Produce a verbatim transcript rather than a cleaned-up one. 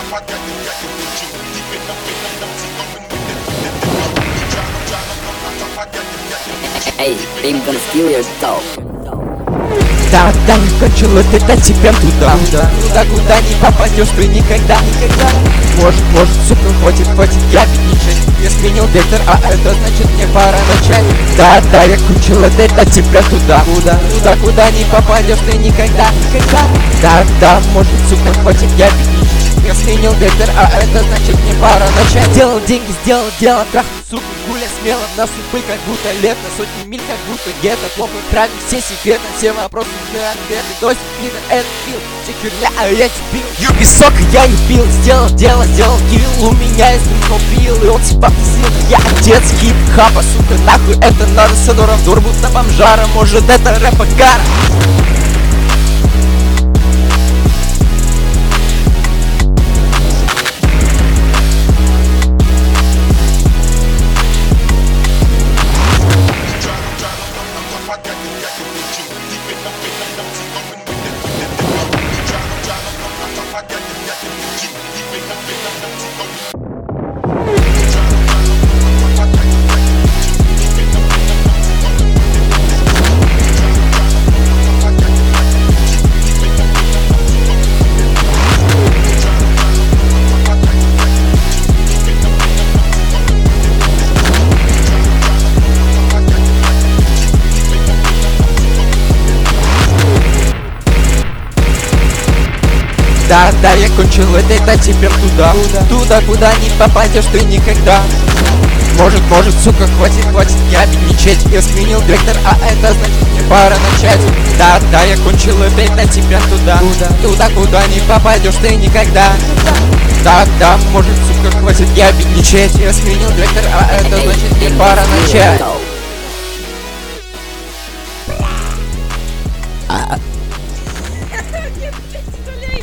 Эй, I'm gonna steal your dog. Да, да, не хочу летать тебя туда, туда, туда, куда не попадешь ты никогда, никогда. Может, может, сука, хватит, хватит, я бедничать. Я сменил вектор, а это значит мне пора начать. Да, да, я хочу летать от тебя туда, куда, туда, куда не попадешь ты никогда, никогда. Да, да, может, сука, хватит, я бедничать. Я сменил вектор, а это значит мне пора начать. Сделал деньги, сделал дело, трахнул суку, гуля смело. На супы как будто лето, сотни миль как будто где-то. Плохо правильно, все секреты, все вопросы, все ответы. Дождь, видно, это пил, все херня, а я тебе пил. Песок я не пил, сделал дело, сделал килл. У меня есть друг пил, и он типа псил. Я отец хип-хапа, сука, нахуй это надо. Садоров дур, будто бомжара, может это рэпа гара. Да, да, я кончил летать теперь туда, туда, туда, куда не попадешь ты никогда. Может, может, сука, хватит, хватит я бедничать. Я сменил вектор, а это значит мне пора начать. Да, да, я кончил летать теперь туда, туда, туда, куда не попадешь ты никогда. Да, да, может, сука, хватит я бедничать. Я сменил вектор, а это значит мне пора начать. Нет, блядь,